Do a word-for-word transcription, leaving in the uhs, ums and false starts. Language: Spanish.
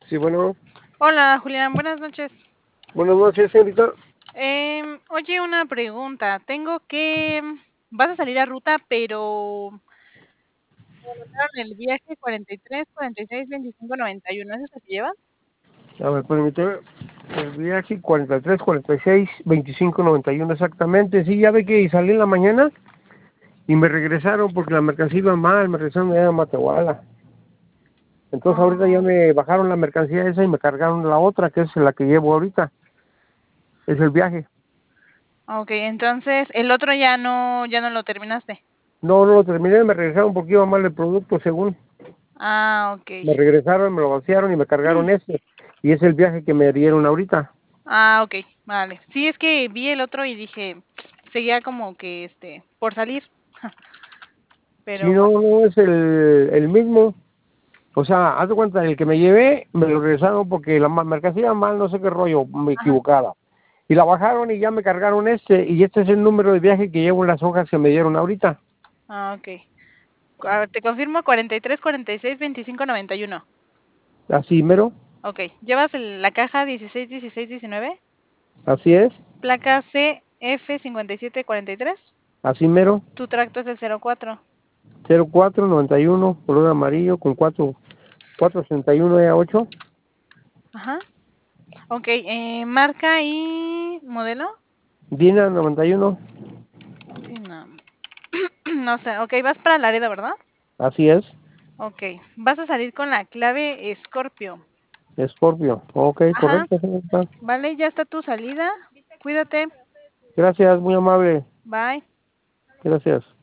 Sí, bueno, Hola, Julián, buenas noches. buenas noches, señorita. Em, oye, una pregunta. Tengo que vas a salir a ruta, pero me mandaron el viaje cuarenta y tres, cuarenta y seis, veinticinco, noventa y uno. ¿Es el que llevas? A ver, permíteme. El viaje cuarenta y tres, cuarenta y seis, veinticinco, noventa y uno exactamente. Sí, ya ve que salí en la mañana y me regresaron porque la mercancía iba mal, me regresaron allá a Matehuala. Entonces ahorita ya Oh, me bajaron la mercancía esa y me cargaron la otra, que es la que llevo ahorita. Es el viaje. ok, entonces el otro ya no, ya no lo terminaste. No, no lo terminé, me regresaron porque iba mal el producto, según. Ah, ok. Me regresaron, me lo vaciaron y me cargaron ese. Y es el viaje que me dieron ahorita. Ah, ok, vale. Sí, es que vi el otro y dije, seguía como que este, por salir. Sí, Pero no, bueno, no es el, el mismo. O sea, haz de cuenta, el que me llevé, me lo regresaron porque la ma- mercancía mal, no sé qué rollo, me ajá. equivocada. Y la bajaron y ya me cargaron este, y este es el número de viaje que llevo en las hojas que me dieron ahorita. Ah, ok. A ver, te confirmo cuarenta y tres, cuarenta y seis, veinticinco, noventa y uno. Así mero, Ok, ¿llevas el- la caja dieciséis, dieciséis, diecinueve? así es, Placa C F cincuenta y siete cuarenta y tres. así mero, Tu tracto es el cero cuatro. cero cuatro noventa y uno, color amarillo con cuatro, cuatro sesenta y uno E A ocho, Ajá. Ok, eh, marca y modelo. Dina noventa y uno, Sí, no. No sé, ok, vas para Laredo, ¿verdad? así es, Ok, vas a salir con la clave Scorpio. Scorpio, ok, Ajá, correcto, señorita. vale, ya está tu salida. Cuídate. Gracias, muy amable, Bye. gracias.